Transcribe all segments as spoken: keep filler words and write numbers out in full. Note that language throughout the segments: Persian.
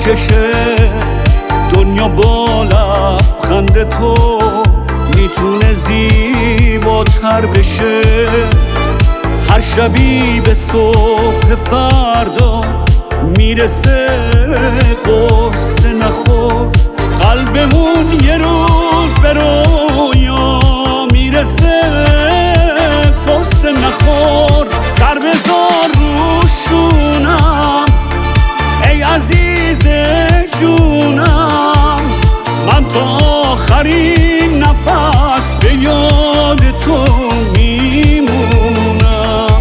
میکشه دنیا با لبخند تو میتونه زیباتر بشه. هر شبی به صبح فردا میرسه قصه نخور، قلبمون یه روز به رویا میرسه قصه نخور. سر بذار روشونم ای عزیز جونم، من تا آخرین نفس به یاد تو میمونم.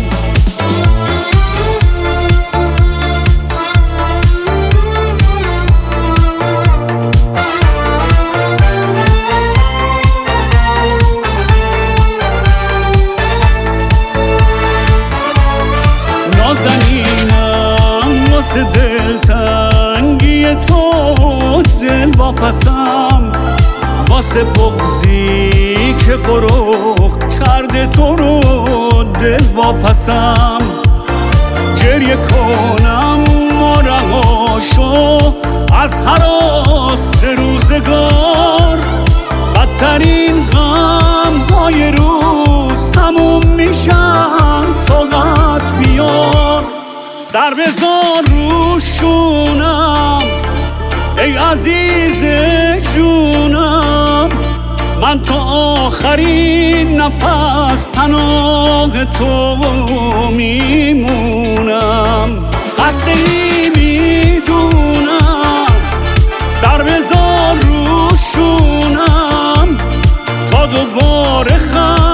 نازنینم واسه دلتنگی تو دل واپسم، واسه بغضی که قروق کرده تو رو دل واپسم. گریه کنم ما رهاشو از هراس روزگار، بدترین غم های روز تموم میشن طاقت بیار. سر بذار روشونم ای عزیز جونم، من تا آخرین نفس پناه تو میمونم. قصد ای میدونم سر بذار روشونم تا دوباره خم